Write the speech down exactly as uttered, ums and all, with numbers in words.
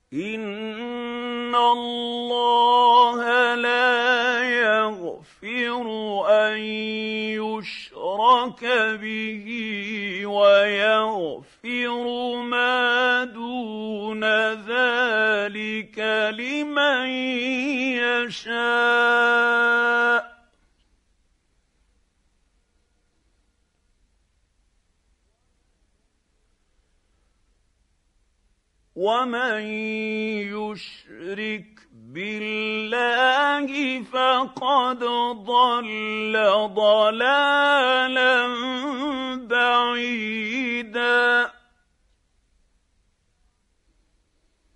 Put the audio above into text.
إِنَّ اللَّهَ لَا يَغْفِرُ أَن يُشْرَكَ بِهِ وَيَغْفِرُ مَا دُونَ ذَلِكَ لِمَن يَشَاءُ ۚ وَمَن يُشْرِكْ بِاللَّهِ فَقَدْ ضَلَّ ضَلَالًا